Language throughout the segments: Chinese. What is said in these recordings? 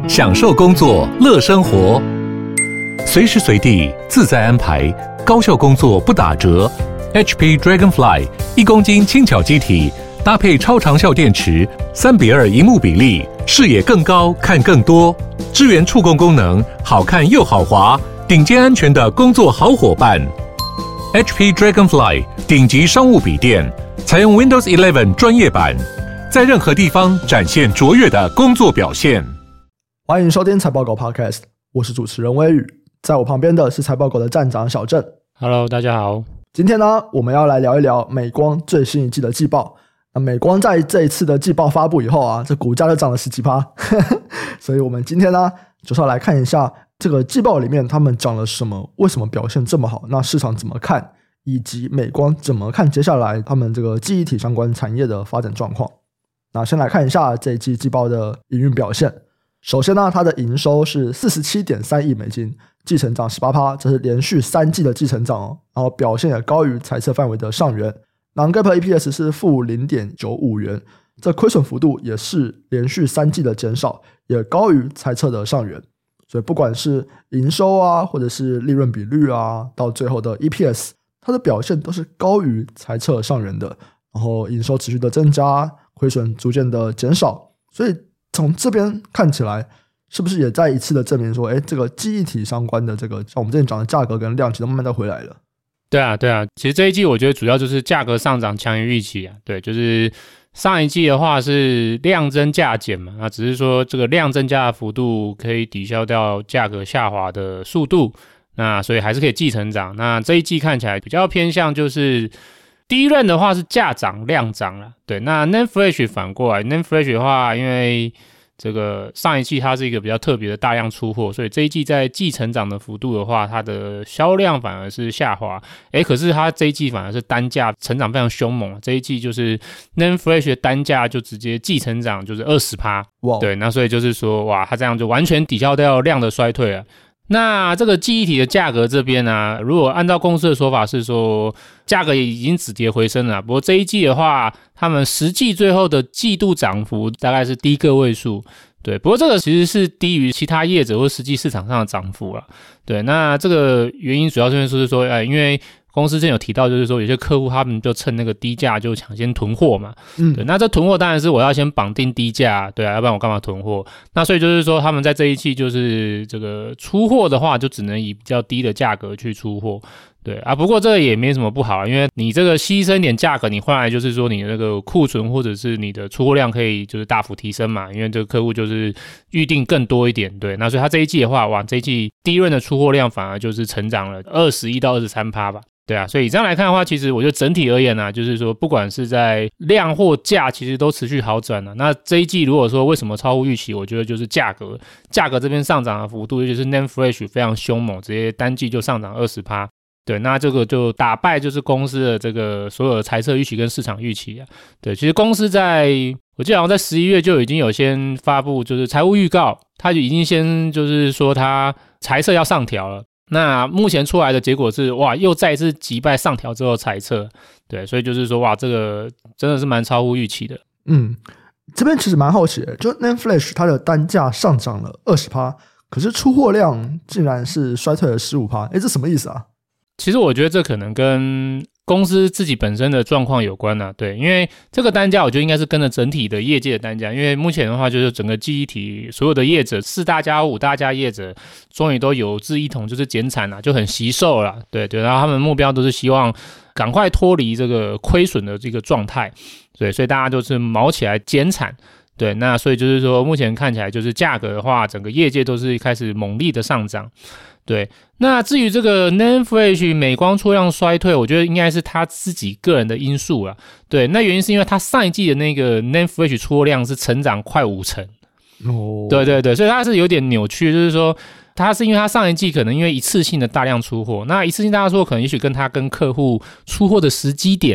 享受工作，乐生活，随时随地自在安排，高效工作不打折。HP Dragonfly 1公斤轻巧机体，搭配超长效电池，3:2萤幕比例，视野更高，看更多，支援触控功能，好看又好滑，顶尖安全的工作好伙伴。HP Dragonfly 顶级商务笔电，采用 Windows 11专业版，在任何地方展现卓越的工作表现。 欢迎收听财报狗 Podcast， 我是主持人威宇，在我旁边的是财报狗的站长小郑。 Hello， 大家好。 今天呢，我们要来聊一聊美光最新一季的季报。那美光在这一次的季报发布以后啊，这股价就涨了10几%，所以我们今天呢，就是要来看一下这个季报里面他们讲了什么，为什么表现这么好，那市场怎么看，以及美光怎么看接下来他们这个记忆体相关产业的发展状况。那先来看一下这一季季报的营运表现。首先呢，它的营收是 47.3 亿美金，季成长 18%， 这是连续3季的季成长哦，然后表现也高于财测范围的上缘。Non-GAAP EPS 是负 0.95 元，这亏损幅度也是连续3季的减少，也高于财测的上缘。所以不管是营收啊，或者是利润比率啊，到最后的 EPS， 它的表现都是高于财测上缘的，然后营收持续的增加，亏损逐渐的减少。所以从这边看起来，是不是也再一次的证明说，这个记忆体相关的这个像我们之前讲的价格跟量其实慢慢的回来了。 对啊，其实这一季我觉得主要就是价格上涨强于预期啊。对，就是上一季的话是量增价减嘛，那只是说这个量增加的幅度可以抵消掉价格下滑的速度，那所以还是可以季成长。那这一季看起来比较偏向就是第一轮的话是价涨量涨啦。对，那 NAND Flash 反过来 NAND Flash 的话，因为这个上一季它是一个比较特别的大量出货，所以这一季在季成长的幅度的话，它的销量反而是下滑。可是它这一季反而是单价成长非常凶猛，这一季就是 NAND Flash 的单价就直接季成长就是 20%。对，那所以就是说哇，它这样就完全抵消掉量的衰退了。那这个记忆体的价格这边啊，如果按照公司的说法是说价格已经止跌回升了，不过这一季的话，他们实际最后的季度涨幅大概是低个位数。对，不过这个其实是低于其他业者或实际市场上的涨幅啦。对，那这个原因主要是说，因为公司之前有提到，就是说有些客户他们就趁那个低价就抢先囤货嘛。对，那这囤货当然是我要先绑定低价，对啊，要不然我干嘛囤货？那所以就是说他们在这一期就是这个出货的话，就只能以比较低的价格去出货。对啊，不过这个也没什么不好，因为你这个牺牲一点价格，你换来就是说你的那个库存或者是你的出货量可以就是大幅提升嘛，因为这个客户就是预定更多一点。对，那所以他这一季的话，哇，这一季第一轮的出货量反而就是成长了21%到23%吧。对啊，所以这样来看的话，其实我觉得整体而言啊，就是说不管是在量或价，其实都持续好转了。那这一季如果说为什么超乎预期，我觉得就是价格这边上涨的幅度，尤其是 NAND Flash 非常凶猛，直接单季就上涨20%。对，那这个就打败就是公司的这个所有的财测预期跟市场预期啊。对，其实公司我记得好像在11月就已经有先发布就是财务预告，它就已经先就是说它财测要上调了。那目前出来的结果是哇，又再一次击败上调之后财测。对，所以就是说哇，这个真的是蛮超乎预期的。 这边其实蛮好奇的，就 NAND Flash 它的单价上涨了20%，可是出货量竟然是衰退了15%，这什么意思啊？ 其实我觉得这可能跟公司自己本身的状况有关啊。对，因为这个单价我觉得应该是跟着整体的业界的单价，因为目前的话就是整个记忆体所有的业者4大家5大家业者终于都有志一同，就是减产了，就很惜售了。对，然后他们目标都是希望赶快脱离这个亏损的这个状态。对，所以大家就是卯起来减产。对，那所以就是说目前看起来就是价格的话，整个业界都是开始猛力的上涨。对，那至于这个 NAND Flash 美光出量衰退，我觉得应该是他自己个人的因素啦。对，那原因是因为他上一季的那个 NAND Flash 出货量是成长快50%。对，所以他是有点扭曲，就是说他是因为他上一季可能因为一次性的大量出货，那一次性大量出货可能也许跟他跟客户出货的时机点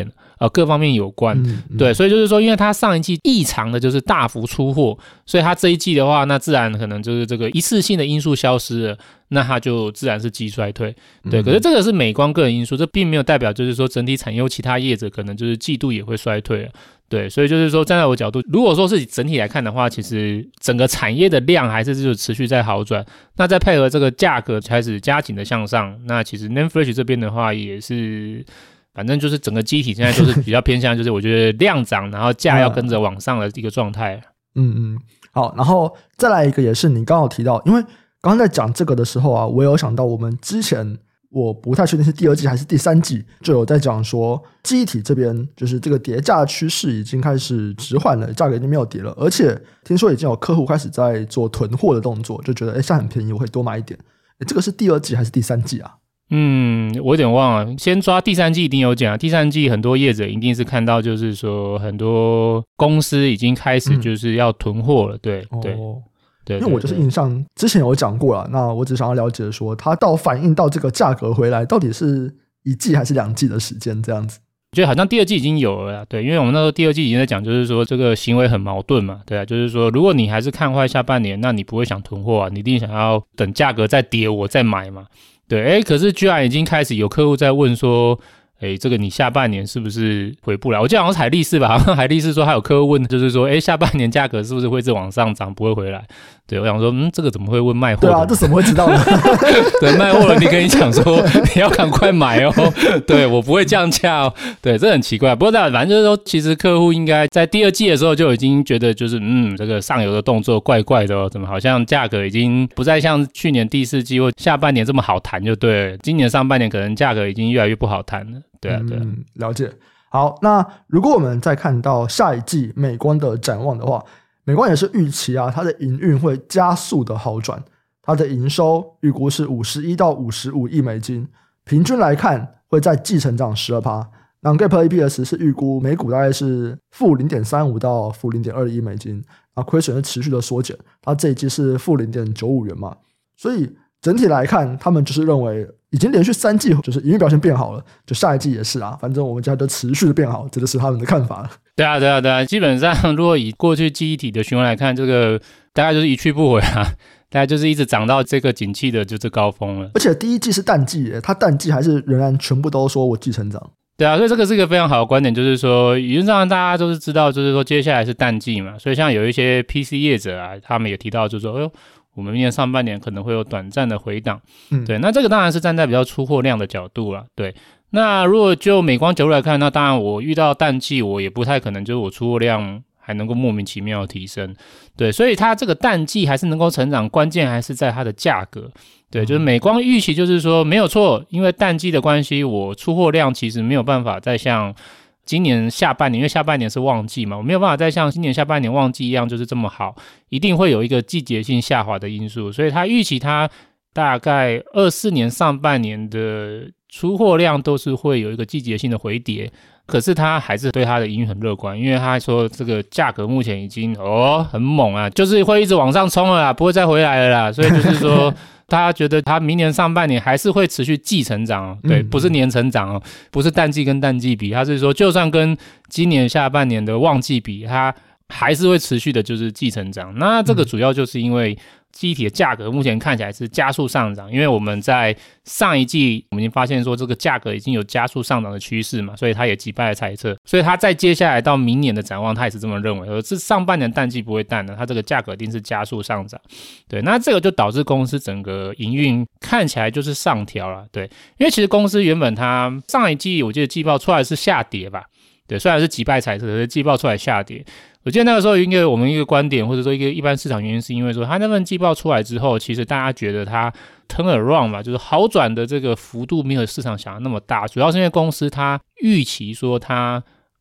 各方面有关。对，所以就是说因为它上一季异常的就是大幅出货，所以它这一季的话那自然可能就是这个一次性的因素消失了，那它就自然是季衰退。对，可是这个是美光个人因素，这并没有代表就是说整体产业其他业者可能就是季度也会衰退了。对，所以就是说站在我角度，如果说是整体来看的话，其实整个产业的量还是就持续在好转，那再配合这个价格开始加紧的向上，那其实 NAND Flash 这边的话也是反正就是整个机体现在都是比较偏向就是我觉得量涨然后价要跟着往上的一个状态。 好，然后再来一个也是你刚好提到，因为刚刚在讲这个的时候啊，我有想到我们之前我不太确定是第2季还是第3季就有在讲说记忆体这边就是这个跌价趋势已经开始止缓了，价格已经没有跌了，而且听说已经有客户开始在做囤货的动作，就觉得现在很便宜我会多买一点。这个是第2季还是第3季啊？ 我有点忘了，先抓第3季一定有讲，第3季很多业者一定是看到就是说很多公司已经开始就是要囤货了。对对对， 因为我就是印象之前有讲过啦，那我只想要了解说它到反映到这个价格回来到底是1季还是2季的时间这样子。 我觉得好像第2季已经有了啦，对，因为我们那时候第2季已经在讲就是说这个行为很矛盾嘛，对啊，就是说如果你还是看坏下半年，那你不会想囤货啊，你一定想要等价格再跌我再买嘛。对，可是居然已经开始有客户在问说这个你下半年是不是回不来？我记得好像是海力士吧，好像海力士说还有客户问，就是说下半年价格是不是会一直往上涨，不会回来？对，我想说这个怎么会问卖货的？ 对啊，这怎么会知道呢？ 对，卖货人你跟你讲说你要赶快买哦，对，我不会降价哦。对，这很奇怪。不过反正就是说其实客户应该在第2季的时候就已经觉得就是这个上游的动作怪怪的哦，怎么好像价格已经不再像去年第4季或下半年这么好谈就对了，今年上半年可能价格已经越来越不好谈了。对啊，对啊， 了解。好，那如果我们再看到下一季美光的展望的话，美光也是预期啊，它的营运会加速的好转，它的营收预估是51到55亿美金，平均来看会在季成长 12%， 那 GAAP EPS 是预估每股大概是负 0.35 到负 0.2 亿美金，亏损是持续的缩减，它这一季是负 0.95 元嘛，所以整体来看他们就是认为已经连续3季就是营运表现变好了，就下一季也是啊，反正我们家就持续的变好，这就是他们的看法了。 对啊，基本上如果以过去记忆体的循环来看，这个大概就是一去不回啊，大概就是一直涨到这个景气的就是高峰了。 而且第1季是淡季耶，它淡季还是仍然全部都说我季成长。 对啊，所以这个是一个非常好的观点，就是说理论上大家都是知道就是说接下来是淡季嘛，所以像有一些 PC 业者啊，他们也提到就是说我们明年上半年可能会有短暂的回档。对，那这个当然是站在比较出货量的角度啦。对，那如果就美光角度来看，那当然我遇到淡季我也不太可能就是我出货量还能够莫名其妙的提升。对，所以它这个淡季还是能够成长，关键还是在它的价格。对，就是美光预期就是说没有错，因为淡季的关系，我出货量其实没有办法再像今年下半年，因为下半年是旺季嘛，我没有办法再像今年下半年旺季一样就是这么好，一定会有一个季节性下滑的因素，所以他预期他大概24年上半年的出货量都是会有一个季节性的回跌，可是他还是对他的营运很乐观，因为他说这个价格目前已经很猛啊，就是会一直往上冲了啦，不会再回来了啦，所以就是说他觉得他明年上半年还是会持续季成长对，不是年成长不是淡季跟淡季比，他是说就算跟今年下半年的旺季比，他还是会持续的就是季成长。那这个主要就是因为记忆体的价格目前看起来是加速上涨，因为我们在上一季我们已经发现说这个价格已经有加速上涨的趋势嘛，所以他也击败了猜测，所以他在接下来到明年的展望他也是这么认为，而是上半年淡季不会淡的，他这个价格一定是加速上涨。对，那这个就导致公司整个营运看起来就是上调了。对，因为其实公司原本它上一季我记得季报出来是下跌吧，对，虽然是击败猜测，可是季报出来下跌。我记得那个时候应该我们一个观点或者说一个一般市场原因是因为说他那份季报出来之后，其实大家觉得他 turn around 嘛，就是好转的这个幅度没有市场想的那么大，主要是因为公司他预期说他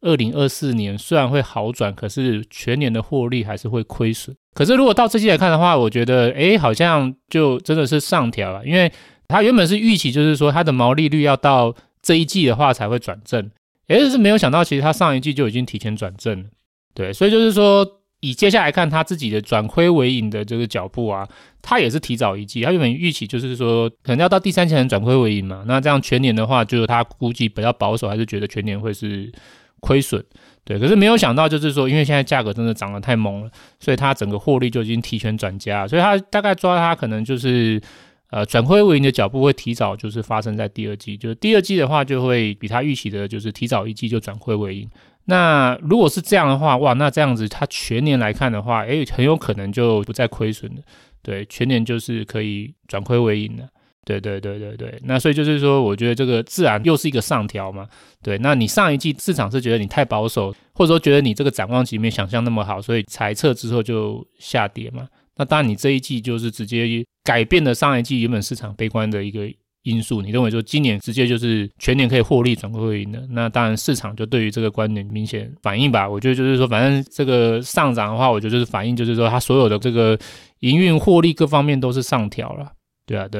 2024年虽然会好转，可是全年的获利还是会亏损。可是如果到这季来看的话，我觉得好像就真的是上调了，因为他原本是预期就是说他的毛利率要到这一季的话才会转正，是没有想到其实他上一季就已经提前转正了。对，所以就是说以接下来看他自己的转亏为盈的这个脚步啊，他也是提早一季，他原本预期就是说可能要到第3季才能转亏为盈嘛，那这样全年的话就是他估计比较保守，还是觉得全年会是亏损。对，可是没有想到就是说，因为现在价格真的涨得太猛了，所以它整个获利就已经提前转佳，所以它大概抓它可能就是转亏为盈的脚步会提早就是发生在第二季，就是第二季的话就会比它预期的就是提早一季就转亏为盈。那如果是这样的话，哇，那这样子它全年来看的话，很有可能就不再亏损了。对，全年就是可以转亏为盈的。对，那所以就是说，我觉得这个自然又是一个上调嘛。对，那你上一季市场是觉得你太保守，或者说觉得你这个展望期没想象那么好，所以裁撤之后就下跌嘛。那当然你这一季就是直接改变了上一季原本市场悲观的一个因素，你认为说今年直接就是全年可以获利转亏为盈的，那当然市场就对于这个观点明显反应吧。我觉得就是说，反正这个上涨的话，我觉得就是反映就是说它所有的这个营运获利各方面都是上调了。对啊。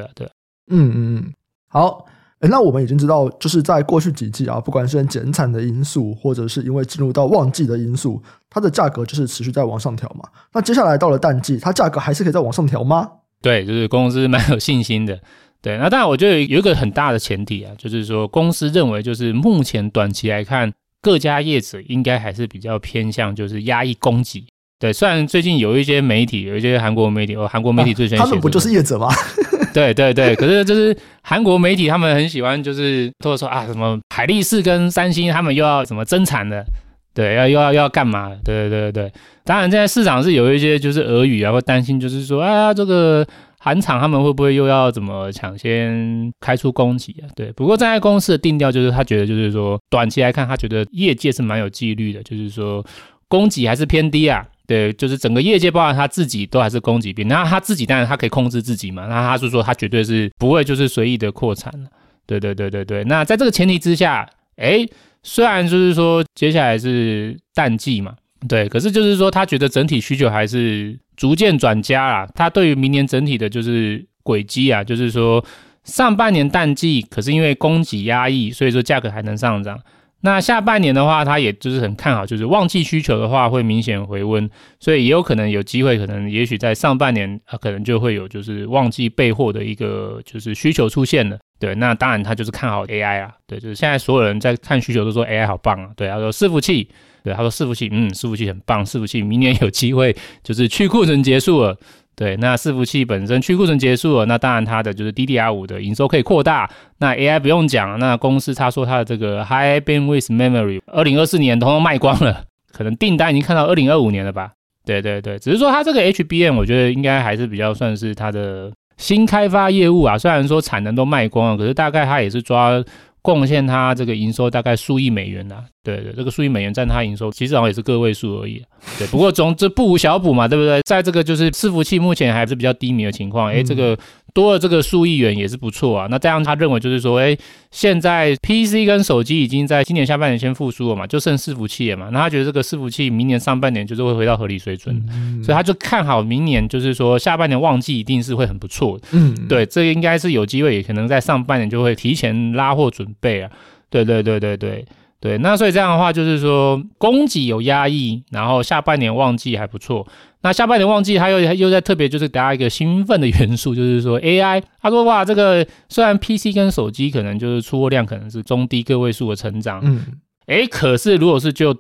好，那我们已经知道，就是在过去几季啊，不管是减产的因素，或者是因为进入到旺季的因素，它的价格就是持续在往上调嘛。那接下来到了淡季，它价格还是可以再往上调吗？ 对，就是公司蛮有信心的。对，那当然我觉得有一个很大的前提啊，就是说公司认为就是目前短期来看，各家业者应该还是比较偏向就是压抑供给。对，虽然最近有一些媒体，有一些韩国媒体，韩国媒体最喜欢写他们不就是业者吗？ 对，可是就是韩国媒体他们很喜欢就是或者说啊什么海力士跟三星他们又要什么增产的，对，要干嘛？对，当然现在市场是有一些就是俄语啊，会担心就是说这个韩厂他们会不会又要怎么抢先开出供给啊？对，不过站在公司的定调就是他觉得就是说短期来看，他觉得业界是蛮有纪律的，就是说供给还是偏低啊。对，就是整个业界包含他自己都还是供给偏，那他自己当然他可以控制自己嘛，那他是说他绝对是不会就是随意的扩产了。对，那在这个前提之下，虽然就是说接下来是淡季嘛，对，可是就是说他觉得整体需求还是逐渐转佳啦，他对于明年整体的就是轨迹啊，就是说上半年淡季，可是因为供给压抑，所以说价格还能上涨。那下半年的话，他也就是很看好，就是旺季需求的话会明显回温，所以也有可能有机会，可能也许在上半年可能就会有就是旺季备货的一个就是需求出现了。对，那当然他就是看好 AI 啊，对，就是现在所有人在看需求都说 AI 好棒啊，对，他说伺服器，对，他说伺服器，伺服器很棒，伺服器明年有机会就是去库存结束了。对，那伺服器本身去库存结束了，那当然它的就是 DDR5 的营收可以扩大。那 AI 不用讲，那公司他说它的这个 High Bandwidth Memory 2024年通通卖光了，可能订单已经看到2025年了吧。对，只是说它这个 HBM 我觉得应该还是比较算是它的新开发业务啊，虽然说产能都卖光了，可是大概它也是抓贡献它这个营收大概数亿美元啊。对，这个数亿美元占它营收其实好像也是个位数而已。对，不过这不无小补嘛，对不对？在这个就是伺服器目前还是比较低迷的情况，这个多了这个数亿元也是不错啊。那这样他认为就是说，现在 PC 跟手机已经在今年下半年先复苏了嘛，就剩伺服器了嘛。那他觉得这个伺服器明年上半年就是会回到合理水准，所以他就看好明年，就是说下半年旺季一定是会很不错的。对，这应该是有机会，也可能在上半年就会提前拉货准备啊。对，那所以这样的话就是说供给有压抑，然后下半年旺季还不错。那下半年旺季他又在特别就是给大家一个兴奋的元素，就是说 AI， 他说哇，这个虽然 PC 跟手机可能就是出货量可能是中低个位数的成长，可是如果是就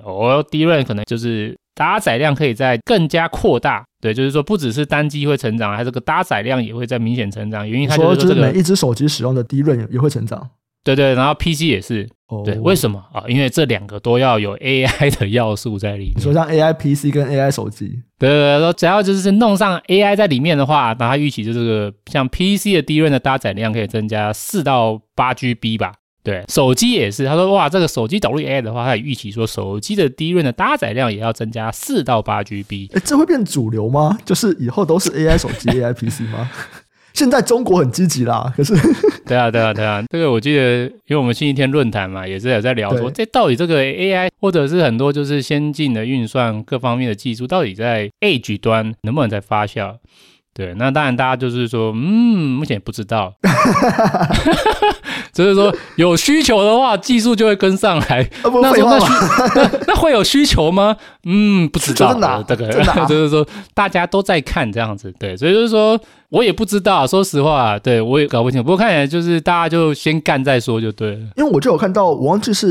DRAM可能就是搭载量可以再更加扩大。对，就是说不只是单机会成长，还这个搭载量也会在明显成长，原因他就是说每一只手机使用的 DRAM 也会成长。 对，然后 PC 也是。对，为什么啊？因为这两个都要有 AI 的要素在里面。 你说像 AI PC 跟 AI 手机， 对，只要就是弄上 AI 在里面的话，那它预期就这个像 PC 的 DRAM 的搭载量可以增加4到8GB 吧。对，手机也是，他说哇，这个手机导入 AI 的话，他也预期说手机的 DRAM 的搭载量也要增加4到8GB。 这会变主流吗？就是以后都是 AI 手机、AI PC 吗？现在中国很积极啦，可是对啊，这个我记得，因为我们星期天论坛嘛，也是有在聊说，这到底这个 AI 或者是很多就是先进的运算各方面的技术，到底在 Edge 端能不能再发酵？对，那当然大家就是说，目前也不知道，就是说有需求的话，技术就会跟上来。那会有需求吗？不知道。这个就是说大家都在看这样子，对，所以就是说我也不知道，说实话，对我也搞不清楚。不过看起来就是大家就先干再说就对了。 因为我就有看到，我忘记是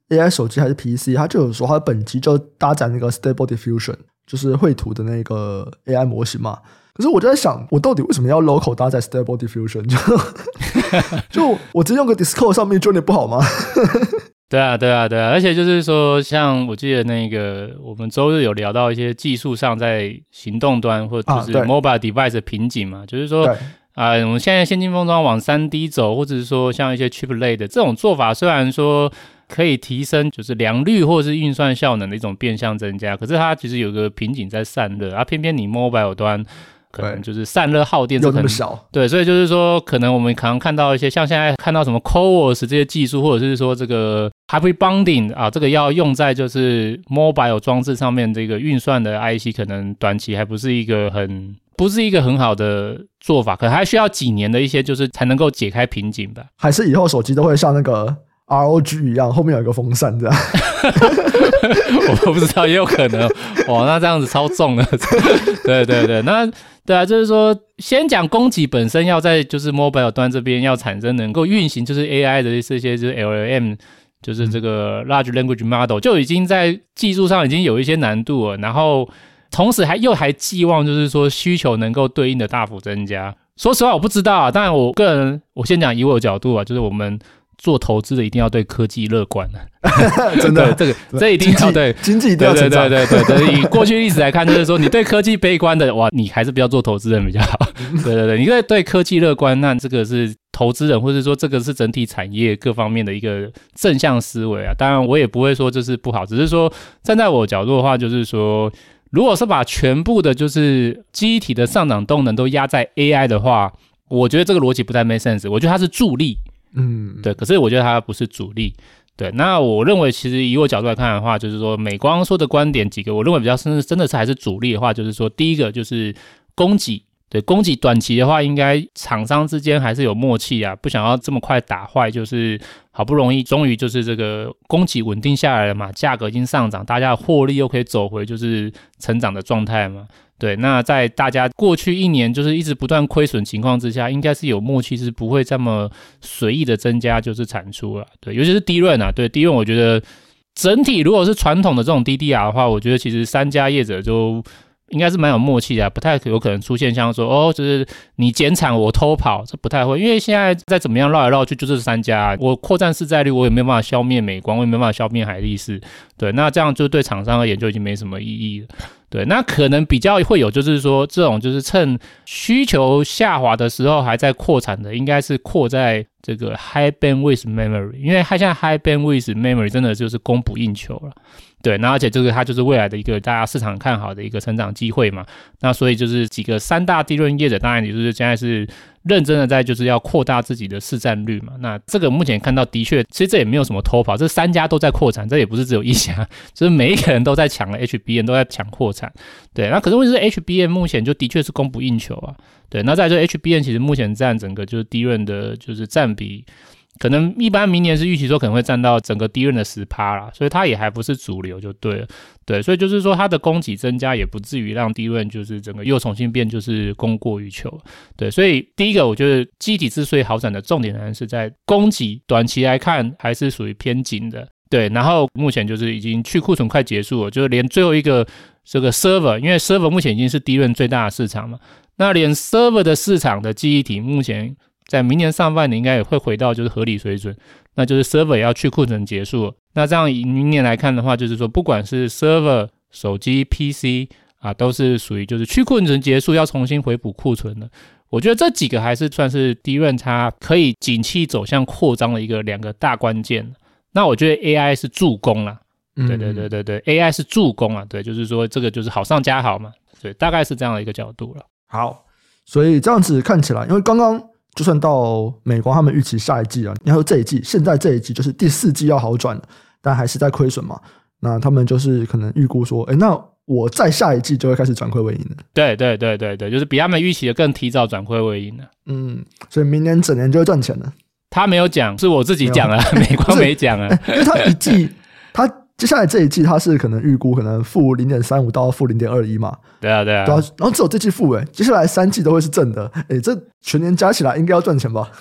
AI 手机还是 PC， 它就有说它的本机就搭载那个 Stable Diffusion， 就是绘图的那个 AI 模型嘛。可是我就在想，我到底为什么要 local 搭载 Stable Diffusion？ 就我直接用个 Discord 上面就有点不好吗？ 对啊，而且就是说，像我记得那个我们周日有聊到一些技术上在行动端或者就是 mobile device 的瓶颈嘛，就是说我们现在先进封装往 3D 走，或者是说像一些 chip 类的这种做法，虽然说可以提升就是良率或者是运算效能的一种变相增加，可是它其实有个瓶颈在散热，偏偏你 mobile 端可能就是散热耗电又那么小， 对，所以就是说，可能我们常看到一些像现在看到什么 CoWoS 这些技术，或者是说这个 Hybrid Bonding 这个要用在就是 mobile 装置上面这个运算的 IC， 可能短期还不是一个很好的做法，可能还需要几年的一些就是才能够解开瓶颈吧。还是以后手机都会像那个 ROG 一样，后面有一个风扇这样。 我不知道，也有可能。那这样子超重的。对，那对啊，就是说，先讲供给本身要在就是 mobile 端这边要产生能够运行就是 AI 的这些就是 LLM， 就是这个 Large Language Model 就已经在技术上已经有一些难度了，然后同时还寄望就是说需求能够对应的大幅增加。说实话我不知道当然我个人我先讲以我的角度就是我们做投资的一定要对科技乐观真的， 这一定要对经济一定要成长。 对，以过去历史来看，就是说你对科技悲观的，你还是不要做投资人比较好。对，你对科技乐观，那这个是投资人，或者说这个是整体产业各方面的一个正向思维啊。当然，我也不会说这是不好，只是说站在我角度的话，就是说，如果是把全部的就是记忆体的上涨动能都压在 AI 的话，我觉得这个逻辑不太 make sense。我觉得它是助力。对，可是我觉得它不是主力。对，那我认为其实以我角度来看的话，就是说美光说的观点几个，我认为比较真的是还是主力的话，就是说第一个就是供给。对，供给短期的话，应该厂商之间还是有默契啊，不想要这么快打坏，就是好不容易终于就是这个供给稳定下来了嘛，价格已经上涨，大家的获利又可以走回就是成长的状态嘛。对，那在大家过去一年就是一直不断亏损情况之下，应该是有默契，是不会这么随意的增加就是产出了。对，尤其是DRAM啊，对DRAM我觉得整体如果是传统的这种 DDR 的话，我觉得其实三家业者就应该是蛮有默契的不太有可能出现像说就是你减产我偷跑，这不太会，因为现在再怎么样绕来绕去就这三家，我扩展市占率我也没有办法消灭美光，我也没有办法消灭海力士，对，那这样就对厂商而言就已经没什么意义了。对，那可能比较会有就是说这种就是趁需求下滑的时候还在扩产的，应该是扩在这个 High Bandwidth Memory， 因为现在 High Bandwidth Memory 真的就是供不应求了。对，那而且这个它就是未来的一个大家市场看好的一个成长机会嘛，那所以就是几个三大DRAM业者当然也就是现在是认真的在就是要扩大自己的市占率嘛，那这个目前看到的确其实这也没有什么偷跑，这三家都在扩产，这也不是只有一家，就是每一个人都在抢了 HBM 都在抢扩产。对，那可是问题是 HBM 目前就的确是供不应求啊。对，那在这 HBM 其实目前占整个就是DRAM的就是占比，可能一般明年是预期说可能会占到整个DRAM的 10% 啦，所以它也还不是主流就对了。对，所以就是说它的供给增加也不至于让DRAM就是整个又重新变就是供过于求。对，所以第一个我觉得机体之所以好转的重点还是在供给，短期来看还是属于偏紧的。对，然后目前就是已经去库存快结束了，就是连最后一个这个 server， 因为 server 目前已经是DRAM最大的市场嘛，那连 server 的市场的记忆体目前在明年上半年应该也会回到就是合理水准，那就是 server 也要去库存结束了。那这样以明年来看的话，就是说不管是 server、手机、PC 都是属于就是去库存结束要重新回补库存的。我觉得这几个还是算是DRAM它可以景气走向扩张的两个大关键。那我觉得 AI 是助攻啦，对 AI 是助攻啊，对，就是说这个就是好上加好嘛，对，大概是这样的一个角度了。 好，所以这样子看起来，因为刚刚就算到美光他们预期下一季啊，你看说这一季，现在这一季就是第4季要好转了，但还是在亏损嘛，那他们就是可能预估说那我在下一季就会开始转亏为盈了。 对，就是比他们预期的更提早转亏为盈了。 所以明年整年就会赚钱了。 他没有讲，是我自己讲了，美光没讲啊。 因为他一季，他接下来这一季他是可能预估可能负 0.35 到负 0.21 嘛。 对啊。 然后只有这季负接下来3季都会是正的。这全年加起来应该要赚钱吧？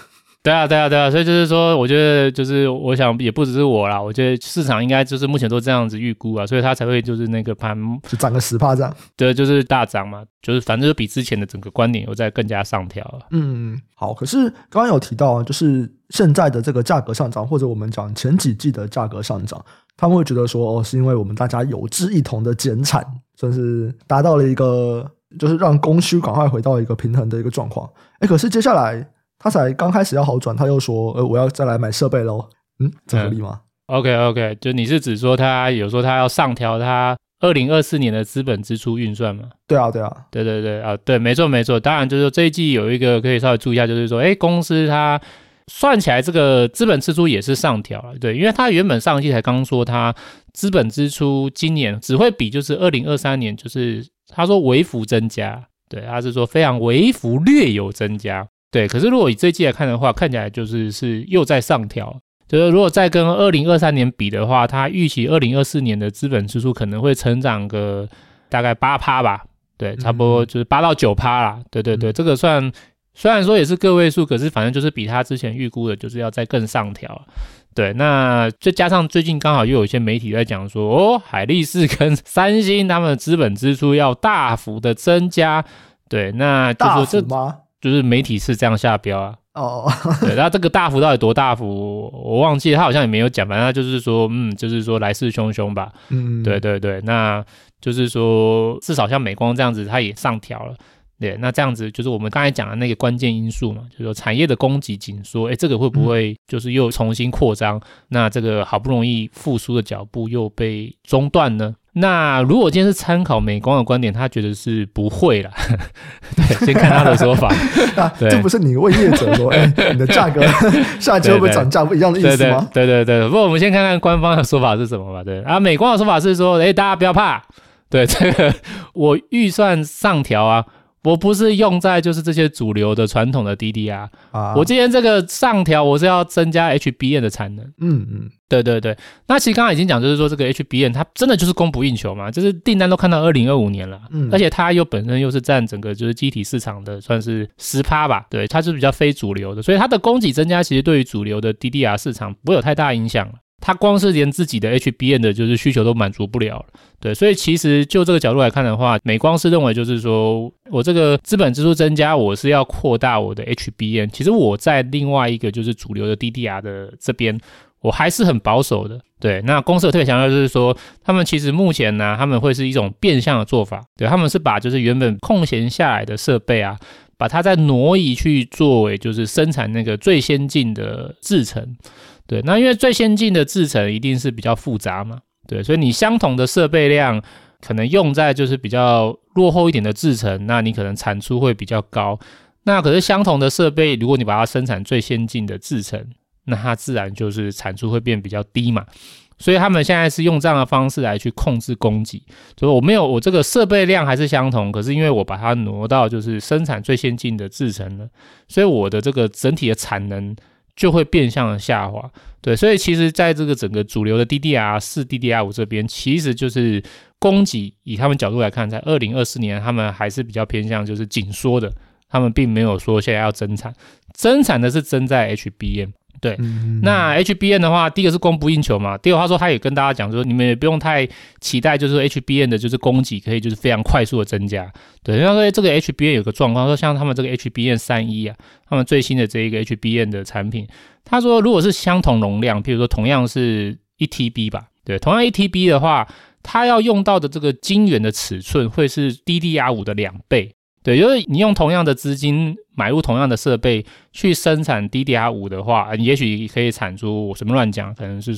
对啊，所以就是说，我觉得就是我想也不只是我啦，我觉得市场应该就是目前都这样子预估啊，所以它才会就是那个盘就涨个10%这样。 对，就是大涨嘛，就是反正就比之前的整个观点有在更加上调了。 好，可是刚刚有提到，就是现在的这个价格上涨，或者我们讲前几季的价格上涨，他们会觉得说，是因为我们大家有志一同的减产，算是达到了一个就是让供需赶快回到一个平衡的一个状况。可是接下来他才刚开始要好转，他又说我要再来买设备咯。这合理吗 ？OK， 就你是指说他有说他要上调他2024年的资本支出运算吗？ 对啊， 对啊，对，没错。当然就是说这一季有一个可以稍微注意一下，就是说公司它算起来这个资本支出也是上调了，对，因为他原本上一季才刚说他资本支出今年只会比就是2023年就是他说微幅增加，对，他是说非常微幅略有增加，对，可是如果以这一季来看的话，看起来就是又在上调，就是如果再跟2023年比的话，他预期2024年的资本支出可能会成长个大概 8% 吧，对，差不多就是8到9%啦，对，这个虽然说也是个位数，可是反正就是比他之前预估的就是要再更上调，对，那就加上最近刚好又有一些媒体在讲说海力士跟三星他们的资本支出要大幅的增加，对，那就说这大幅吗？ 就是媒体是这样下标啊。对，那这个大幅到底多大幅我忘记了，他好像也没有讲，反正他就是说就是说来势汹汹吧。对，那就是说至少像美光这样子他也上调了，对，那这样子就是我们刚才讲的那个关键因素嘛，就是说产业的供给紧缩，这个会不会就是又重新扩张，那这个好不容易复苏的脚步又被中断呢？那如果今天是参考美光的观点，他觉得是不会啦。对，先看他的说法。 这不是你问业者说，你的价格下季会不会涨价，不一样的意思吗？ 对。不过我们先看看官方的说法是什么吧。对啊，美光的说法是说，大家不要怕，对这个我预算上调啊。我不是用在就是这些主流的传统的 DDR，我今天这个上调我是要增加 HBM 的产能。对。那其实刚刚已经讲，就是说这个 HBM 它真的就是供不应求嘛，就是订单都看到2025年了，而且它又本身又是占整个就是机体市场的算是 10% 吧，对，它是比较非主流的，所以它的供给增加其实对于主流的 DDR 市场不会有太大影响了。它光是连自己的 HBM 的就是需求都满足不了了，对，所以其实就这个角度来看的话，美光是认为就是说我这个资本支出增加，我是要扩大我的 HBM， 其实我在另外一个就是主流的 DDR 的这边我还是很保守的，对，那公司有特别强调就是说他们其实目前呢他们会是一种变相的做法，对，他们是把就是原本空闲下来的设备啊，把它再挪移去作为就是生产那个最先进的制程，对，那因为最先进的制程一定是比较复杂嘛，对，所以你相同的设备量可能用在就是比较落后一点的制程，那你可能产出会比较高，那可是相同的设备如果你把它生产最先进的制程，那它自然就是产出会变比较低嘛，所以他们现在是用这样的方式来去控制供给，所以我这个设备量还是相同，可是因为我把它挪到就是生产最先进的制程了，所以我的这个整体的产能就会变相的下滑，对，所以其实在这个整个主流的 DDR4、DDR5 这边，其实就是供给以他们角度来看，在2024年他们还是比较偏向就是紧缩的，他们并没有说现在要增产，增产的是增在 HBM。对，那 HBM 的话，第一个是供不应求嘛，第二个他说他也跟大家讲说，你们也不用太期待，就是说 HBM 的就是供给可以就是非常快速的增加。对，他说这个 HBM 有个状况，说像他们这个 HBM31啊，他们最新的这一个 HBM 的产品，他说如果是相同容量，譬如说同样是 1TB 吧，对，同样 1TB 的话，它要用到的这个晶圆的尺寸会是 DDR5 的2倍。对，就是你用同样的资金买入同样的设备去生产 DDR5 的话，也许可以产出，我随便乱讲，可能是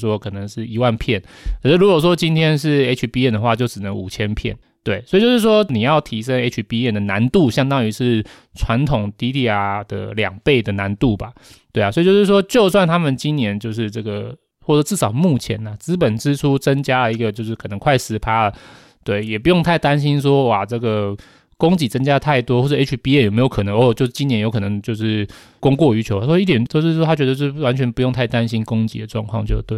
1万片，可是如果说今天是 HBM 的话，就只能5000片。对，所以就是说你要提升 HBM 的难度，相当于是传统 DDR 的2倍的难度吧。对啊，所以就是说就算他们今年就是这个，或者至少目前啊，资本支出增加了一个就是可能快 10% 了，对，也不用太担心说哇这个供给增加太多，或者 HBM 有没有可能就今年有可能就是供过于求。他说一点就是说他觉得是完全不用太担心供给的状况就对。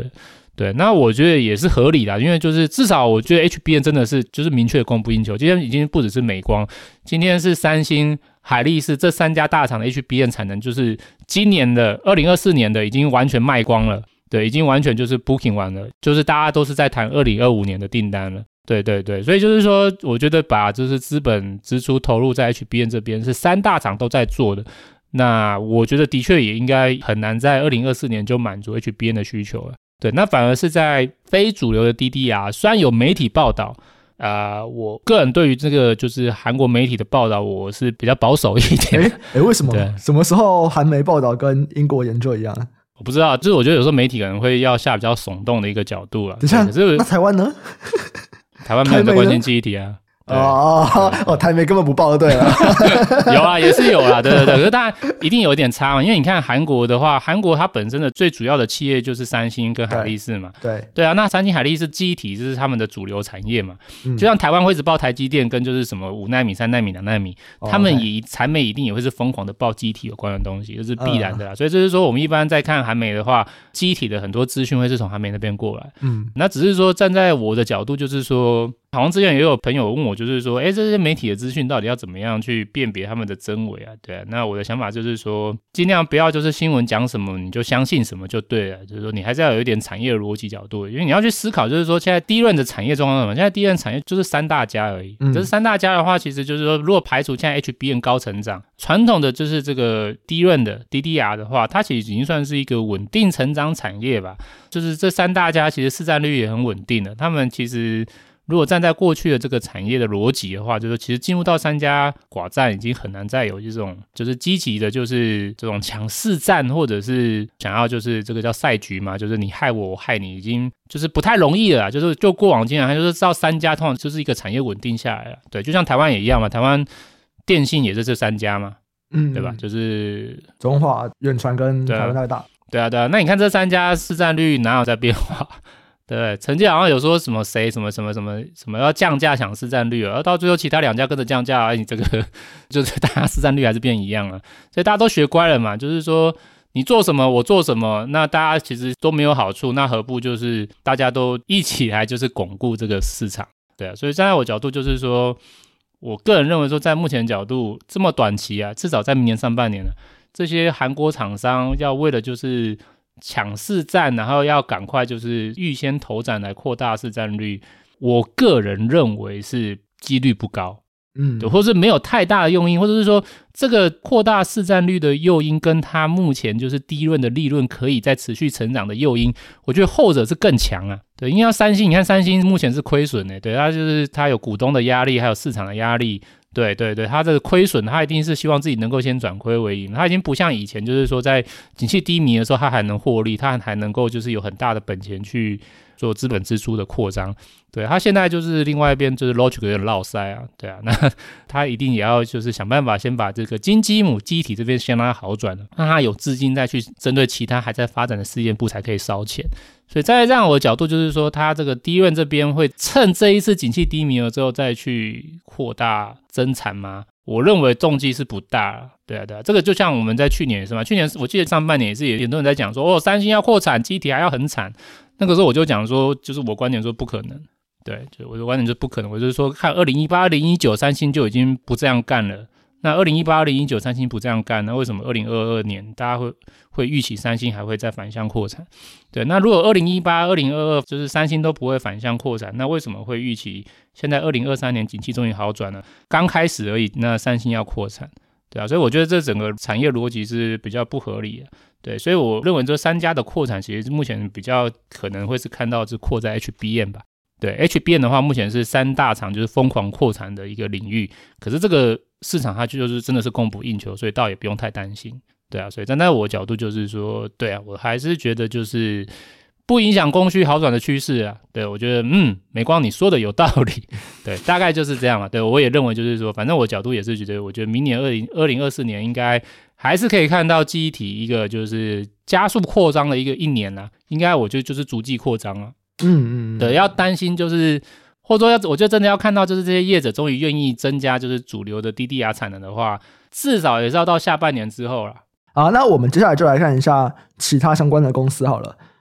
对，那我觉得也是合理啦，因为就是至少我觉得 HBM 真的是就是明确供不应求，今天已经不只是美光，今天是三星、海力士这3家大厂的 HBM 产能，就是今年的2024年的已经完全卖光了，对，已经完全就是 booking 完了，就是大家都是在谈2025年的订单了。对对对，所以就是说我觉得把就是资本支出投入在 HBM 这边是3大厂都在做的，那我觉得的确也应该很难在2024年就满足 HBM 的需求了。对，那反而是在非主流的 DDR， 虽然有媒体报道，我个人对于这个就是韩国媒体的报道，我是比较保守一点。 为什么？什么时候韩媒报道跟英国研究一样？ 我不知道，就是我觉得有时候媒体可能会要下比较耸动的一个角度啦。 等一下，那台湾呢？ 台湾没有在关心记忆体啊。 台媒根本不报就对了。 有啊，也是有啦，对对对，可是当然一定有一点差嘛，因为你看韩国的话，韩国它本身的最主要的企业就是三星跟海力士嘛，对啊，那三星海力士记忆体就是他们的主流产业嘛，就像台湾会一直报台积电跟就是什么5奈米、3奈米、2奈米，他们产媒一定也会是疯狂的报记忆体有关的东西，这是必然的啦，所以这是说我们一般在看韩媒的话，记忆体的很多资讯会是从韩媒那边过来，那只是说站在我的角度就是说，好像之前也有朋友问我，就是说，这些媒体的资讯到底要怎么样去辨别他们的真伪啊？对啊，那我的想法就是说，尽量不要就是新闻讲什么你就相信什么就对了，就是说你还是要有一点产业的逻辑角度，因为你要去思考，就是说现在第一轮的产业状况是什么？现在第一轮产业就是3大家而已。这3大家的话，其实就是说，如果排除现在 HBM 高成长，传统的就是这个第一轮的 DDR 的话，它其实已经算是一个稳定成长产业吧。就是这3大家其实市占率也很稳定的，他们其实。如果站在过去的这个产业的逻辑的话，就是其实进入到3家寡占已经很难再有这种就是积极的就是这种抢市占，或者是想要就是这个叫赛局嘛，就是你害我我害你，已经就是不太容易了啦，就是就过往经验就是到3家通常就是一个产业稳定下来了，对，就像台湾也一样嘛，台湾电信也是这3家嘛，对吧？就是中华、远传跟台湾大大， 对啊，那你看这3家市占率哪有在变化？对，曾经好像有说什么谁什么要降价抢市占率了，而到最后其他2家跟着降价，你这个就是大家市占率还是变一样了，所以大家都学乖了嘛，就是说你做什么我做什么，那大家其实都没有好处，那何不就是大家都一起来就是巩固这个市场，对啊，所以站在我角度就是说，我个人认为说在目前角度这么短期啊，至少在明年上半年了，这些韩国厂商要为了就是抢市占，然后要赶快就是预先投展来扩大市占率，我个人认为是几率不高，对，或是没有太大的诱因，或者是说这个扩大市占率的诱因跟它目前就是低润的利润可以再持续成长的诱因，我觉得后者是更强啊，对，因为要三星，你看三星目前是亏损的，对，它就是它有股东的压力，还有市场的压力。对对对，他这个亏损，他一定是希望自己能够先转亏为盈。他已经不像以前，就是说在景气低迷的时候，他还能获利，他还能够就是有很大的本钱去做资本支出的扩张。对，他现在就是另外一边就是 Logic 有点落塞啊，对啊，那他一定也要就是想办法先把这个金鸡母机体这边先让它好转了，让他有资金再去针对其他还在发展的试验部才可以烧钱。所以在这样我的角度就是说，他这个低润这边会趁这一次景气低迷了之后再去扩大增产吗？我认为动机是不大，对啊，这个就像我们在去年也是嘛，去年我记得上半年也是很多人在讲说，三星要扩产，机体还要很产，那个时候我就讲说，就是我观点说不可能，对，就我的观点就是不可能，我就是说看2018、2019三星就已经不这样干了。那2018、2019三星不这样干，那为什么2022年大家会预期三星还会再反向扩产？对，那如果2018、2022就是三星都不会反向扩产，那为什么会预期现在2023年景气终于好转了，刚开始而已，那三星要扩产？对啊，所以我觉得这整个产业逻辑是比较不合理的。对，所以我认为这3家的扩产其实目前比较可能会是看到是扩在 HBM 吧。对 HBM 的话，目前是3大厂就是疯狂扩产的一个领域，可是这个市场它就是真的是供不应求，所以倒也不用太担心。对啊，所以站在我的角度就是说，对啊，我还是觉得就是不影响供需好转的趋势啊。对，我觉得美光你说的有道理，对，大概就是这样嘛。对，我也认为就是说，反正我角度也是觉得，我觉得明年2024年应该还是可以看到记忆体一个就是加速扩张的一年啊，应该我觉得就是逐季扩张啊。对，要担心就是，或者说我觉得真的要看到就是这些业者终于愿意增加就是主流的 DDR 产能的话，至少也是要到下半年之后啦。 好，那我们接下来就来看一下其他相关的公司好了。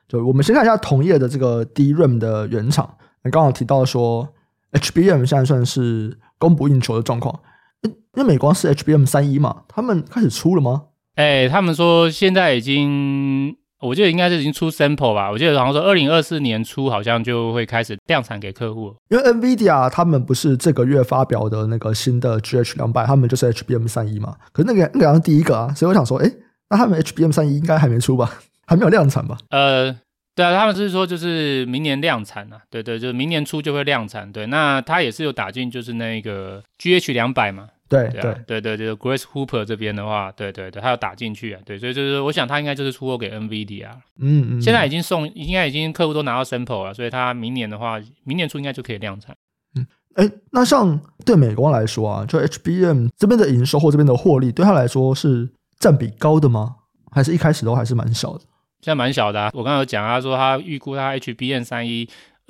就我们先看一下同业的这个 DRAM 的原厂，刚好提到说 HBM 现在算是供不应求的状况，因为美光是 HBM31 嘛，他们开始出了吗？ 他们说现在已经，我记得应该是已经出 sample 吧，我记得好像说2024年初好像就会开始量产给客户了。 因为 NVIDIA 他们不是这个月发表的那个新的 GH200， 他们就是 HBM31 嘛，可是那个好像第一个啊，所以我想说那他们 HBM31 应该还没出吧，还没有量产吧？ 对啊，他们是说就是明年量产啊，对对，就是明年初就会量产。对，那他也是有打进就是那个 GH200 嘛。 对， 就是 Grace Hooper 这边的话，对，他有打进去啊，对，所以就是我想他应该就是出货给 NVIDIA 啊，现在已经应该已经客户都拿到 sample 了，所以他明年的话，明年初应该就可以量产。 那像对美光来说啊，就 HBM 这边的营收或这边的获利，对他来说是占比高的吗？还是一开始都还是蛮小的？ 现在蛮小的啊，我刚刚有讲，他说他预估他 HBM31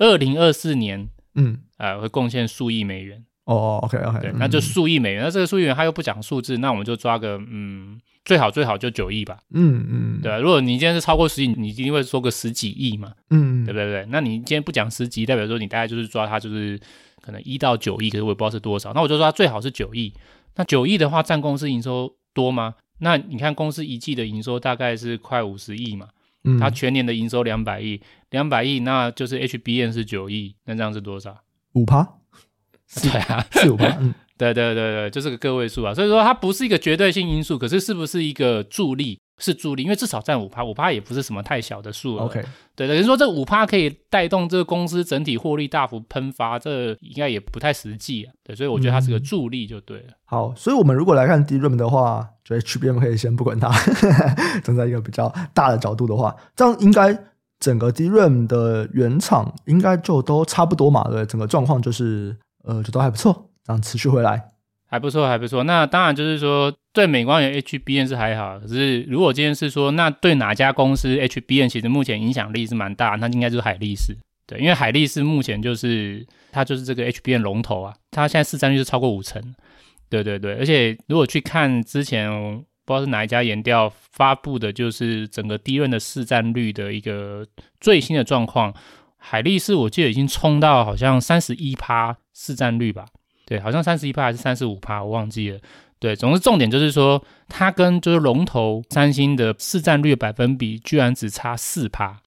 2024年会贡献数亿美元。 OK， 对，那就数亿美元。那这个数亿美元他又不讲数字，那我们就抓个最好就9亿吧。对啊，如果你今天是超过10亿，你一定会说个10几亿嘛。对不对？那你今天不讲10几亿，代表说你大概就是抓它就是可能1到9亿，可是我也不知道是多少。那我就说它最好是9亿。那9亿的话，占公司营收多吗？那你看公司一季的营收大概是快50亿嘛。它全年的营收200亿，那就是 HBM 是9亿，那这样是多少？5%。对啊，4-5%。对，就是个个位数啊。所以说它不是一个绝对性因素，可是是不是一个助力？是助力，因为至少占 5%，5% 也不是什么太小的数了。 OK， 对，等于说这 5% 可以带动这个公司整体获利大幅喷发，这应该也不太实际啊。对，所以我觉得它是个助力就对了。 好，所以我们如果来看 DRAM 的话，就 HBM 可以先不管它，站在一个比较大的角度的话，这样应该整个 DRAM 的原厂应该就都差不多嘛，对，整个状况就是就都还不错，这样持续回来。 还不错。那当然就是说，对美光有 HBM 是还好，可是如果今天是说，那对哪家公司 HBM 其实目前影响力是蛮大，那应该就是海力士。对，因为海力士目前就是它就是这个 HBM 龙头啊，它现在市占率是超过50%。对，而且如果去看之前不知道是哪一家研调发布的，就是整个DRAM的市占率的一个最新的状况，海力士我记得已经冲到好像 31% 市占率吧。对，好像 31% 还是 35%， 我忘记了。对，总之重点就是说，它跟就是龙头三星的市占率的百分比居然只差 4%，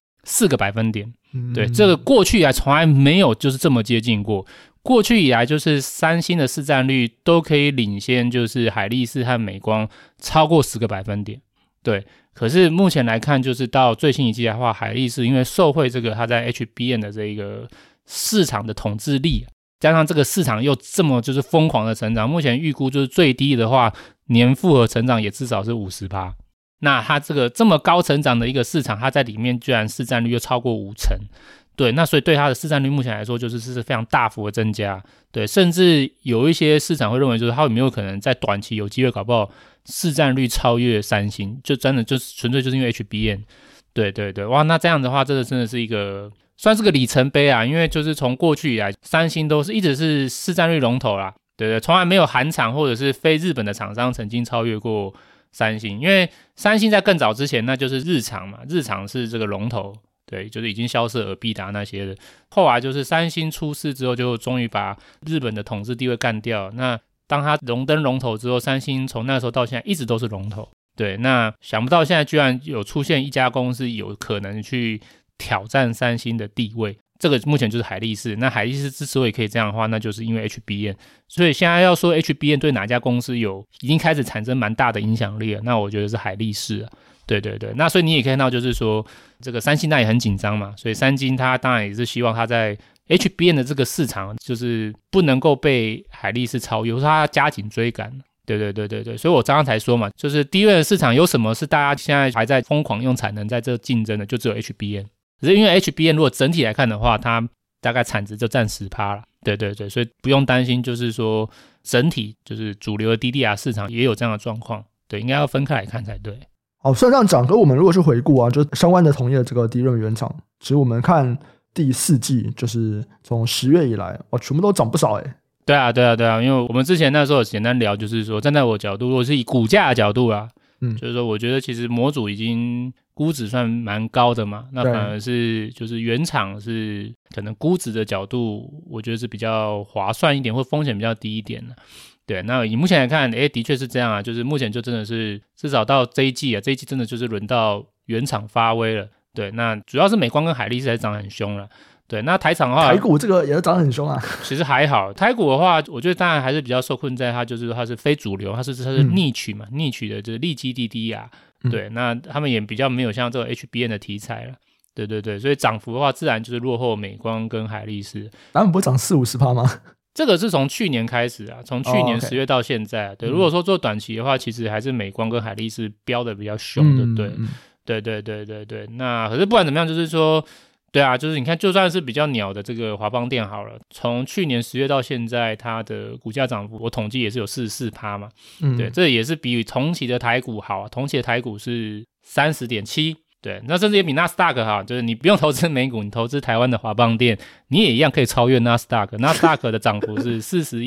4个百分点。对，这个过去以来从来没有就是这么接近过。过去以来就是三星的市占率都可以领先，就是海力士和美光超过10个百分点。对，可是目前来看，就是到最新一季的话，海力士因为受惠这个它在 HBM 的这个市场的统治力，加上这个市场又这么就是疯狂的成长，目前预估就是最低的话，年复合成长也至少是 50%。那它这个这么高成长的一个市场，它在里面居然市占率又超过50%。对，那所以对它的市占率目前来说就是非常大幅的增加。对，甚至有一些市场会认为就是它有没有可能在短期有机会搞不好市占率超越三星，就真的就是纯粹就是因为 HBM。对，哇，那这样的话真的是一个算是个里程碑啊，因为就是从过去以来，三星都是一直是市占率龙头啦，对，从来没有韩厂或者是非日本的厂商曾经超越过三星，因为三星在更早之前那就是日厂嘛，日厂是这个龙头，对，就是已经消失尔必达那些的，后来就是三星出事之后，就终于把日本的统治地位干掉，那当他荣登龙头之后，三星从那时候到现在一直都是龙头，对，那想不到现在居然有出现一家公司有可能去挑战三星的地位，这个目前就是海力士。那海力士之所以可以这样的话，那就是因为 HBM。所以现在要说 HBM 对哪家公司已经开始产生蛮大的影响力了，那我觉得是海力士啊。对，那所以你也看到就是说，这个三星那也很紧张嘛，所以三星它当然也是希望它在 HBM 的这个市场就是不能够被海力士超越，或者它加紧追赶。对，所以我刚刚才说嘛，就是 DRAM 的市场有什么是大家现在还在疯狂用产能在这竞争的，就只有 HBM。可是因为 HBM 如果整体来看的话，它大概产值就占 10% 了。对，所以不用担心，就是说整体就是主流的 DDR 市场也有这样的状况。对，应该要分开来看才对。 好，虽然这样讲，可我们如果去回顾啊，就相关的同业这个DRAM原厂，其实我们看第4季，就是从10月以来，哇，全部都涨不少欸。 对啊，因为我们之前那时候有简单聊，就是说站在我的角度，如果是以股价的角度啦， 就是说我觉得其实模组已经估值算蛮高的嘛，那反而是就是原厂是可能估值的角度我觉得是比较划算一点或风险比较低一点的。对，那以目前来看的确是这样啊，就是目前就真的是至少到这一季真的就是轮到原厂发威了。对，那主要是美光跟海力士还涨很凶了。对，那台厂的话， 台股这个也是涨很凶啊。 其实还好，台股的话，我觉得当然还是比较受困在它就是它是非主流，它是niche嘛，niche的就是利基滴滴啊。对，那他们也比较没有像这个 HBM 的题材了。对对对，所以涨幅的话，自然就是落后美光跟海力士。 他们不会涨40-50%吗？ 这个是从去年开始啊，从去年10月到现在。对，如果说做短期的话，其实还是美光跟海力士飙的比较凶的。对对对对对，那可是不管怎么样，就是说。对啊，就是你看就算是比较鸟的这个华邦电好了，从去年10月到现在它的股价涨幅我统计也是有 44% 嘛。对，这也是比同期的台股好，同期的台股是 30.7%。对，那甚至也比纳斯达克好，就是你不用投资美股，你投资台湾的华邦电，你也一样可以超越纳斯达克。纳斯达克的涨幅是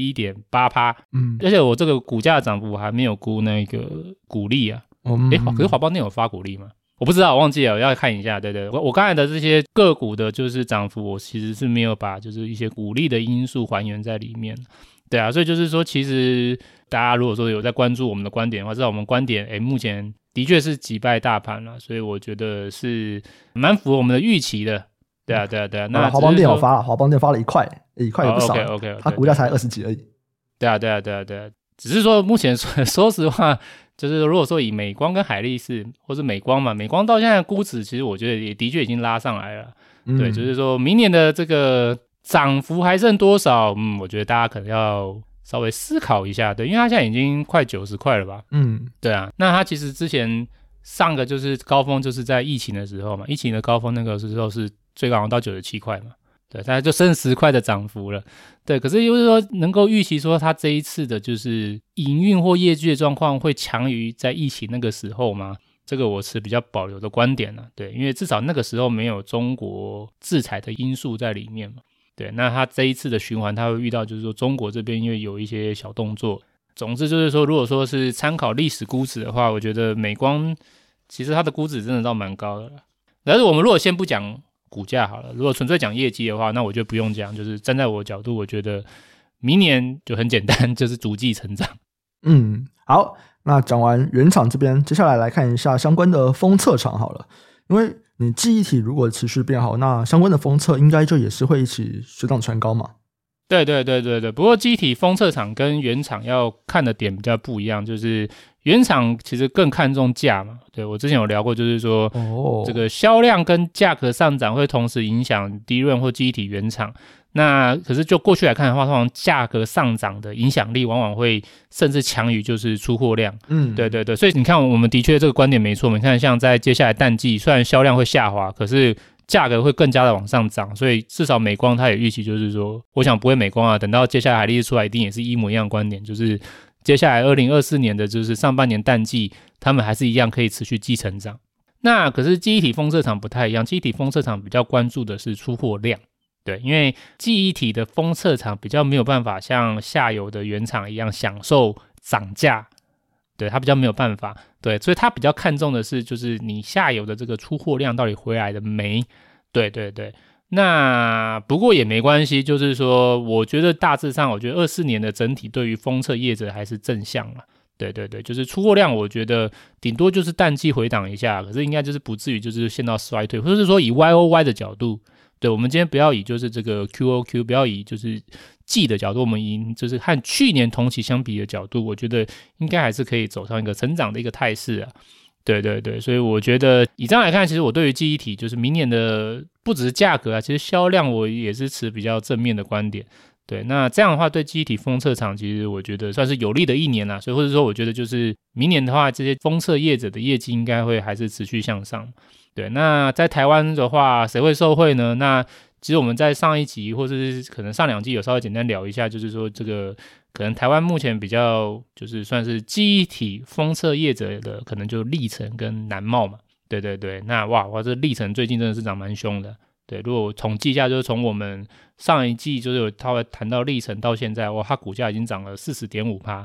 41.8%。而且我这个股价的涨幅还没有估那个股利啊。可是华邦电有发股利吗？我不知道，我忘记了，我要看一下。对对，我刚才的这些个股的就是涨幅，我其实是没有把就是一些股利的因素还原在里面。对啊，所以就是说其实大家如果说有在关注我们的观点的话，知道我们观点目前的确是击败大盘了，所以我觉得是蛮符合我们的预期的。对啊对啊对啊，那华邦电有发了，华邦电发了1块也不少。 OK， 它股价才20几而已。 对啊对啊对啊对啊，只是说目前说实话，就是如果说以美光跟海力士或是美光嘛，美光到现在的估值其实我觉得也的确已经拉上来了。对，就是说明年的这个涨幅还剩多少，我觉得大家可能要稍微思考一下。对，因为它现在已经快90块了吧。对啊，那它其实之前上个就是高峰就是在疫情的时候嘛，疫情的高峰那个时候是最高到97块嘛。对，大概就剩10块的涨幅了。对，可是就是说能够预期说它这一次的就是营运或业绩的状况会强于在疫情那个时候吗？这个我持比较保留的观点了。对，因为至少那个时候没有中国制裁的因素在里面嘛。对，那它这一次的循环它会遇到就是说中国这边因为有一些小动作。总之就是说如果说是参考历史估值的话，我觉得美光其实它的估值真的倒蛮高的了。但是我们如果先不讲股价好了，如果纯粹讲业绩的话，那我就不用讲，就是站在我的角度，我觉得明年就很简单，就是逐季成长。 好，那讲完原厂这边，接下来来看一下相关的封测厂好了。因为你记忆体如果持续变好，那相关的封测应该就也是会一起水涨船高嘛。 对对对对对，不过机体封测厂跟原厂要看的点比较不一样，就是原厂其实更看重价嘛。对，我之前有聊过，就是说这个销量跟价格上涨会同时影响DRAM或机体原厂。那可是就过去来看的话，通常价格上涨的影响力往往会甚至强于就是出货量。对对对，所以你看我们的确这个观点没错。你看像在接下来淡季，虽然销量会下滑，可是价格会更加的往上涨，所以至少美光它也预期就是说，我想不会美光啊，等到接下来海力士出来一定也是一模一样的观点，就是接下来2024年的就是上半年淡季，他们还是一样可以持续季成长。那可是记忆体封测厂不太一样，记忆体封测厂比较关注的是出货量。对，因为记忆体的封测厂比较没有办法像下游的原厂一样享受涨价，对，它比较没有办法。对，所以它比较看重的是就是你下游的这个出货量到底回来了没。对对对，那不过也没关系，就是说我觉得大致上我觉得24年的整体对于封测业者还是正向了。对对对，就是出货量我觉得顶多就是淡季回档一下，可是应该就是不至于就是陷到衰退，或者是说以 YOY 的角度，对，我们今天不要以就是这个 QOQ， 不要以就是季的角度，我们以就是和去年同期相比的角度，我觉得应该还是可以走上一个成长的一个态势啊。对对对，所以我觉得以这样来看，其实我对于记忆体就是明年的不只是价格啊，其实销量我也是持比较正面的观点。对，那这样的话对记忆体封测厂其实我觉得算是有利的一年啦，所以或者说我觉得就是明年的话，这些封测业者的业绩应该会还是持续向上。对，那在台湾的话谁会受惠呢？那其实我们在上一集或者是可能上2集有稍微简单聊一下，就是说这个可能台湾目前比较就是算是记忆体封测业者的可能就力成跟南茂嘛。对对对，那哇这力成最近真的是涨蛮凶的。对，如果统计一下，就是从我们上一季就是有他会谈到力成到现在，哇，它股价已经涨了 40.5%，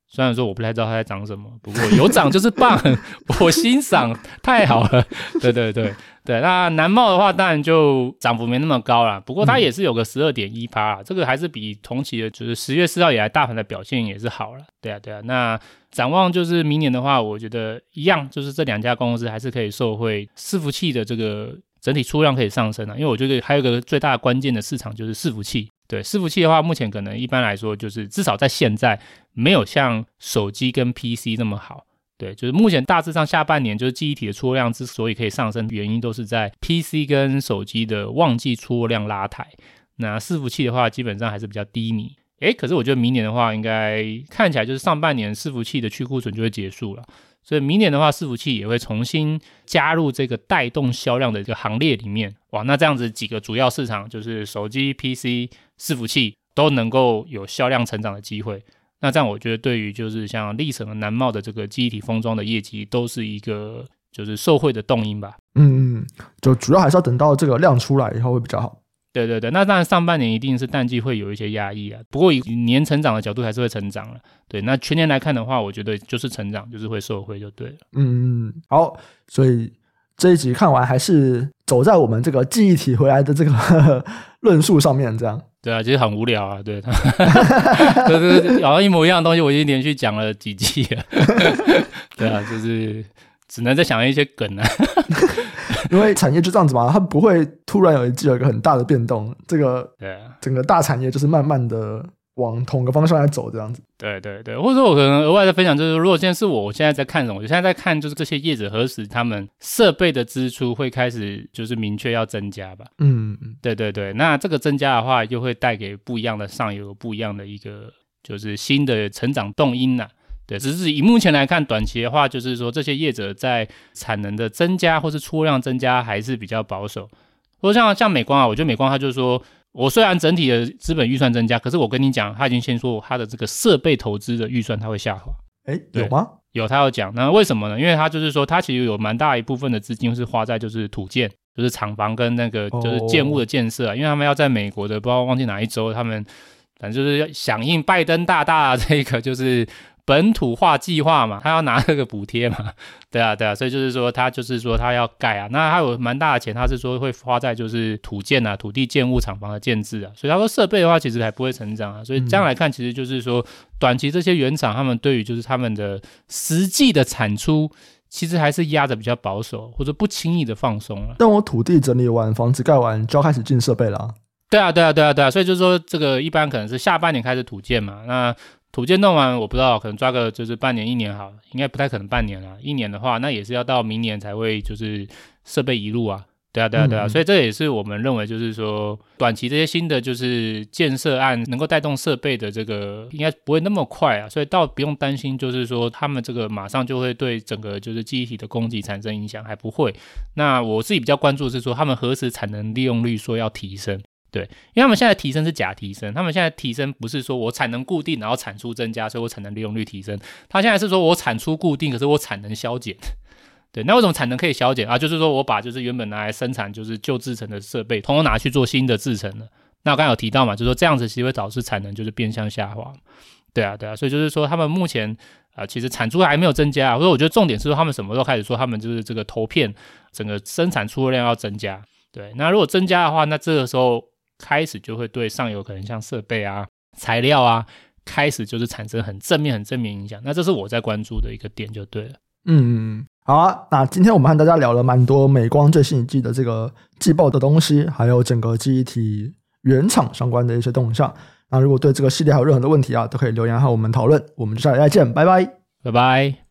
虽然说我不太知道它在涨什么，不过有涨就是棒，我欣赏，太好了。对对对对，那南茂的话当然就涨幅没那么高啦，不过它也是有个 12.1% 啦，这个还是比同期的就是10月4号以来大盘的表现也是好了。对啊对啊，那展望就是明年的话，我觉得一样，就是这2家公司还是可以受惠伺服器的这个整体出量可以上升啊，因为我觉得还有一个最大的关键的市场就是伺服器。对，伺服器的话，目前可能一般来说就是至少在现在没有像手机跟 PC 那么好。对，就是目前大致上下半年就是记忆体的出货量之所以可以上升，原因都是在 PC 跟手机的旺季出货量拉抬。那伺服器的话，基本上还是比较低迷。可是我觉得明年的话，应该看起来就是上半年伺服器的去库存就会结束了。所以明年的话，伺服器也会重新加入这个带动销量的一个行列里面。哇，那这样子几个主要市场就是手机、PC、伺服器都能够有销量成长的机会。那这样我觉得对于就是像力成的南茂的这个记忆体封装的业绩都是一个就是受惠的动因吧。 就主要还是要等到这个量出来以后会比较好。 对对对，那当然上半年一定是淡季会有一些压抑啊，不过以年成长的角度还是会成长了。对，那全年来看的话，我觉得就是成长，就是会受惠就对了。 好，所以这一集看完还是走在我们这个记忆体回来的这个论述上面，这样。 对啊，其实很无聊啊，对，就是好像一模一样的东西，我已经连续讲了几季了。对啊，就是只能再想一些梗啊。 因为产业就这样子嘛，它不会突然有一季有一个很大的变动，这个整个大产业就是慢慢的往同个方向来走这样子。 对对对，或者说我可能额外的分享就是，如果现在是我现在在看什么，我现在在看就是这些业者何时他们设备的支出会开始就是明确要增加吧。对对对，那这个增加的话，就会带给不一样的上游不一样的一个就是新的成长动因啦。对，只是以目前来看，短期的话，就是说这些业者在产能的增加或是出货量增加还是比较保守。或者像美光啊，我觉得美光它就是说，我虽然整体的资本预算增加，可是我跟你讲，他已经先说他的这个设备投资的预算它会下滑。 有吗？ 有，他有讲。那为什么呢？因为他就是说，他其实有蛮大一部分的资金是花在就是土建，就是厂房跟那个就是建物的建设啊，因为他们要在美国的不知道忘记哪一州，他们反正就是要响应拜登大大这个就是本土化计划嘛，他要拿这个补贴嘛。对啊，所以就是说他要盖啊，那他有蛮大的钱，他是说会花在就是土建啊、土地建物厂房的建制啊，所以他说设备的话其实还不会成长啊，所以这样来看，其实就是说短期这些原厂他们对于就是他们的实际的产出其实还是压的比较保守，或者不轻易的放松了。 但我土地整理完，房子盖完就要开始进设备了啊。 对啊，所以就是说这个一般可能是下半年开始土建嘛，那土建弄完我不知道，可能抓个就是半年1年好了，应该不太可能半年啦，1年的话那也是要到明年才会就是设备移入啊。对啊，所以这也是我们认为就是说短期这些新的就是建设案能够带动设备的这个应该不会那么快啊，所以倒不用担心就是说他们这个马上就会对整个就是记忆体的供给产生影响，还不会。那我自己比较关注的是说他们何时产能利用率说要提升。对，因为他们现在提升是假提升，他们现在提升不是说我产能固定然后产出增加，所以我产能利用率提升，他现在是说我产出固定，可是我产能削减。对，那为什么产能可以削减啊？就是说我把就是原本拿来生产就是旧制成的设备统统拿去做新的制成了。那我刚才有提到嘛，就是说这样子其实会导致产能就是变相下滑。对啊，所以就是说他们目前其实产出还没有增加，所以我觉得重点是说他们什么时候开始说他们就是这个投片整个生产出货量要增加。对，那如果增加的话，那这个时候开始就会对上游可能像设备啊、材料啊，开始就是产生很正面影响。那这是我在关注的一个点就对了。 好啊，那今天我们和大家聊了蛮多美光最新一季的这个季报的东西，还有整个记忆体原厂相关的一些动向。那如果对这个系列还有任何的问题啊，都可以留言和我们讨论。我们就下礼拜见，拜拜。